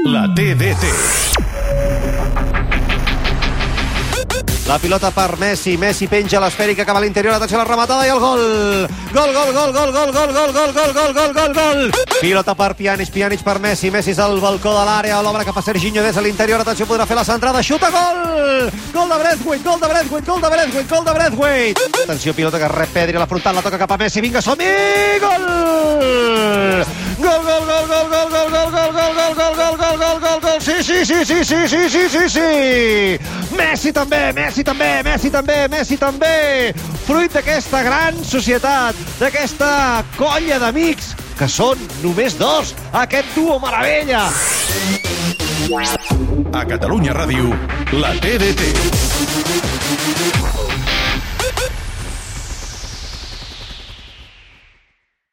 La TDT. La pilota per Messi. Messi penja l'esfèrica cap a l'interior. Atenció a la rematada i el gol. Gol, gol, gol, gol, gol, gol, gol, gol, gol, gol, gol, gol, gol. Pilota per Pjanic, Pjanic per Messi. Messi és al balcó de l'àrea. L'obre cap a Serginho des de l'interior. Atenció, podrà fer la centrada. Xuta, gol! Gol de Braithwaite, gol de Braithwaite, gol de Braithwaite, gol de Braithwaite. Atenció, pilota que rep Pedri a la frontal. La toca cap a Messi. Vinga, som-hi! Gol! Gol, gol, gol, gol, gol, gol, gol, gol, gol, gol, gol, gol, gol, gol, gol, gol. Sí, sí, sí, sí, sí, sí, sí, sí, sí. Messi també, Messi també, Messi també, Messi també. Fruit d'aquesta gran societat, d'aquesta colla d'amics, que són només dos, aquest duo meravella. A Catalunya Ràdio, la TDT.